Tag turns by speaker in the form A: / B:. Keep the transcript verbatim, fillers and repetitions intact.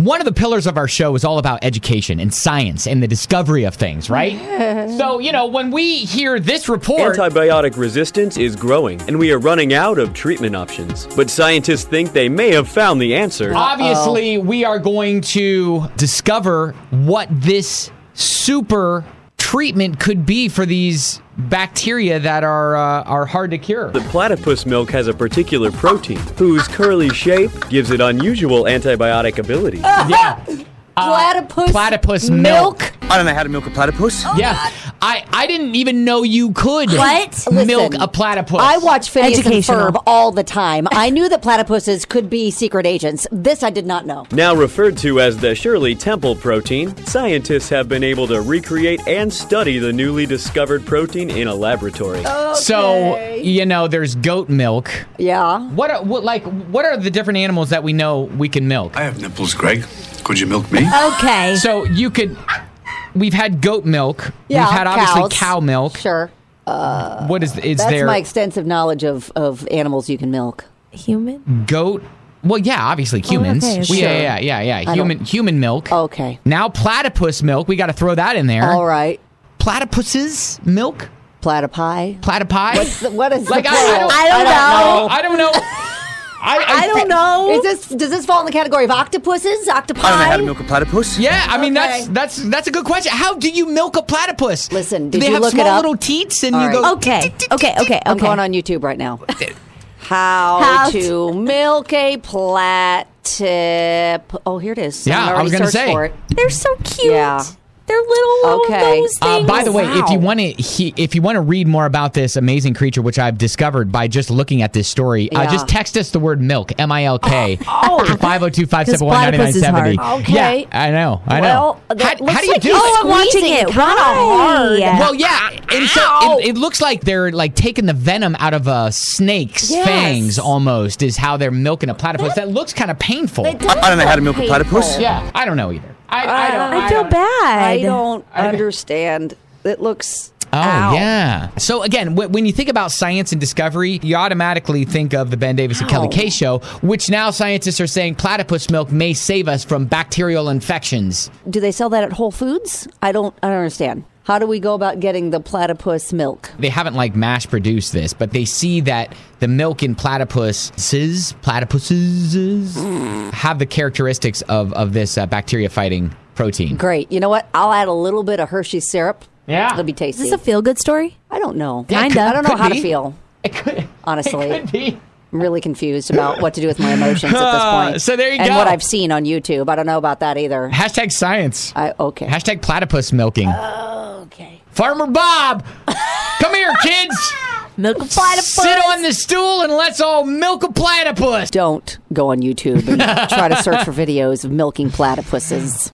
A: One of the pillars of our show is all about education and science and the discovery of things, right? So, you know, when we hear this report...
B: Antibiotic resistance is growing, and we are running out of treatment options. But scientists think they may have found the answer.
A: Obviously, we are going to discover what this super treatment could be for these bacteria that are uh, are hard to cure.
B: The platypus milk has a particular protein whose curly shape gives it unusual antibiotic ability.
A: Yeah. Uh,
C: Platypus,
A: platypus
C: milk.
A: milk.
D: I don't know how to milk a platypus.
C: Oh,
A: Yeah.
C: God.
A: I, I didn't even know you could
C: What?
A: milk
C: Listen,
A: a platypus.
C: I watch Phineas and
E: Educational.
C: Ferb all the time. I knew that platypuses could be secret agents. This I did not know.
B: Now referred to as the Shirley Temple protein, scientists have been able to recreate and study the newly discovered protein in a laboratory.
A: So, you know, there's goat milk.
C: Yeah.
A: What, are, what like what are the different animals that we know we can milk?
F: I have nipples, Greg. Could you milk me?
E: Okay.
A: So you could. We've had goat milk.
C: Yeah,
A: We've had obviously
C: cows.
A: cow milk.
C: Sure.
A: What is is
C: That's
A: there?
C: my extensive knowledge of, of animals you can milk.
E: Human?
A: Goat. Well, yeah, obviously humans.
E: okay,
A: We-
E: sure.
A: Yeah, yeah, yeah, yeah.
C: I
A: Human human milk.
C: Okay.
A: Now platypus milk. We got to throw that in there.
C: All right.
A: Platypuses milk.
C: Platypi.
A: Platypi.
C: What's the, what is
A: like
C: the
A: I, I
C: plural?
A: don't.
E: I don't know.
A: I don't know. I, I,
E: I don't know.
C: Is this does this fall in the category of octopuses? Octopi?
D: I don't know how to milk a platypus.
A: Yeah, I mean
C: Okay.
A: that's that's that's a good question. How do you milk a platypus?
C: Listen,
A: do
C: did
A: they
C: you
A: have
C: look it
A: small
C: up?
A: little teats and
C: All
A: you
C: right.
A: go?
E: Okay. Okay. Okay. Okay.
C: I'm going on YouTube right now. How,
E: How
C: to milk a platyp? Oh, here it is.
A: Yeah,
C: I'm
A: I
C: already
A: was gonna
C: searched
A: say.
C: for it.
E: They're so cute.
C: Yeah.
E: They're little, little
C: Okay.
E: those
A: Uh,
E: things.
A: by the way, if you
E: Wow.
A: want to, he, if you want to read more about this amazing creature, which I've discovered by just looking at this story, uh,
C: Yeah.
A: just text us the word milk, M I L K, to five oh two, five seven one, nine nine
E: platypus is
A: seven oh.
E: hard.
C: Okay.
A: Yeah, I know, I
C: Well,
A: know.
C: that
A: How,
C: looks
A: how do you
C: like
A: do
C: you're
A: it?
E: Oh, I'm watching
C: squeezing
E: it.
C: kinda hard.
E: Right.
A: Well, yeah, and so it, it looks like they're like taking the venom out of a snake's
C: Yes.
A: fangs, almost, is how they're milking a platypus. That, looks kind of painful.
C: It does
D: I don't know how to milk a
C: look
D: platypus.
C: painful.
A: Yeah, I don't know either. I, I don't.
E: I feel
A: don't-
E: bad.
C: I don't
A: I-
C: understand. It looks.
A: Oh,
C: Ow.
A: yeah. So, again, w- when you think about science and discovery, you automatically think of the Ben Davis and Kelly
C: Ow.
A: K Show, which now scientists are saying platypus milk may save us from bacterial infections.
C: Do they sell that at Whole Foods? I don't. I don't understand. How do we go about getting the platypus milk?
A: They haven't, like, mass produced this, but they see that the milk in platypuses, platypuses, have the characteristics of, of this uh, bacteria-fighting protein.
C: Great. You know what? I'll add a little bit of Hershey's syrup.
A: Yeah.
C: It'll be
E: Is
C: tasty.
E: this a feel-good story?
C: I don't know.
A: Yeah,
E: Kinda.
C: I don't know
A: could
C: how
A: be.
C: to feel.
A: It could,
C: Honestly.
A: it could be.
C: I'm really confused about what to do with my emotions at this point.
A: So there you
C: and
A: go.
C: what I've seen on YouTube. I don't know about that either.
A: Hashtag science.
C: I, okay.
A: Hashtag platypus milking.
C: okay.
A: Farmer Bob, come here, kids.
E: Milk a platypus.
A: Sit on the stool and let's all milk a platypus.
C: Don't go on YouTube and try to search for videos of milking platypuses.